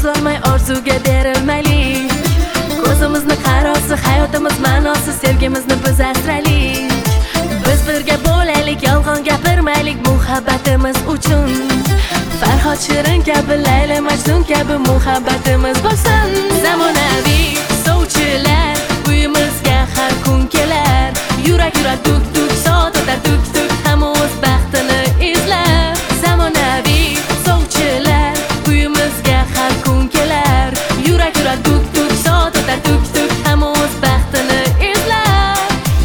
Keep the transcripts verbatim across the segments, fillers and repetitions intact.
cho'zolmay orzuga berilmaylik. Ko'zimizni qarosi, hayotimiz ma'nosi, sevgimizni biz asraylik. Biz birga bo'laylik, yolg'on gapirmaylik muhabbatimiz uchun. Farhod Shirin kabi, Layla Majnun kabi muhabbatimiz bo'lsin. Zamonaviy sovchilar uyimizga har kun kelar. Yurak yurak duk duk, soat o'tar duk duk, hamma o'z baxtini izlar. Zamonaviy sovchilar uyimizga har kun kelar. Yurak yurak duk duk, soat o'tar duk duk, hamma o'z baxtini izlar.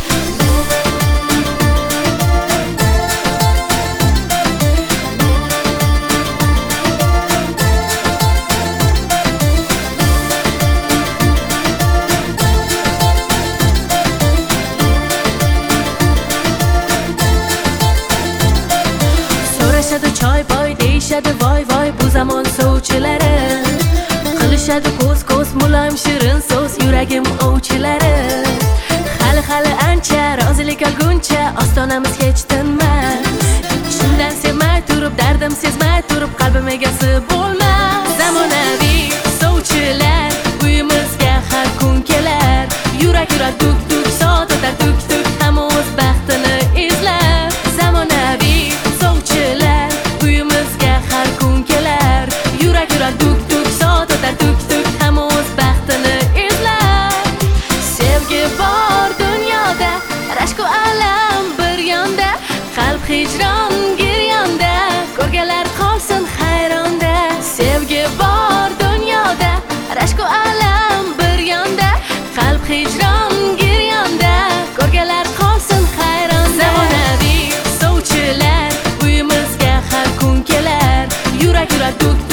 So'rashadi choy boy, deyishadi voy voy bu zamon sovchilari. Qilishadi ko'z ko'z muloyim shirin so'z yuragim ovchilari. Hali hali ancha rozilik olguncha ostonamiz hech tinmas. Shundan sevmay turib, dardim sezmay turib, qalbim egasi bo'lmas. Zamonaviy sovchilar uyimizga har kun kelar. Yurak yurak duk duk, soat o'tar duk duk, hamma o'z baxtini izlar. Zamonaviy sovchilar uyimizga har kun kelar. Yurak yurak duk duk, soat o'tar duk duk, hamma o'z baxtini izlar. Sevgi bor dunyoda, rashk va alam bir yonda, qalb hijron giryonda, ko'rganlar qolsin hayronda. Sevgi bor dunyoda, rashk va alam bir yonda, qalb hijron giryonda, ko'rganlar qolsin hayronda. Zamonaviy sovchilar uyimizga har kun kelar. Yurak yurak duk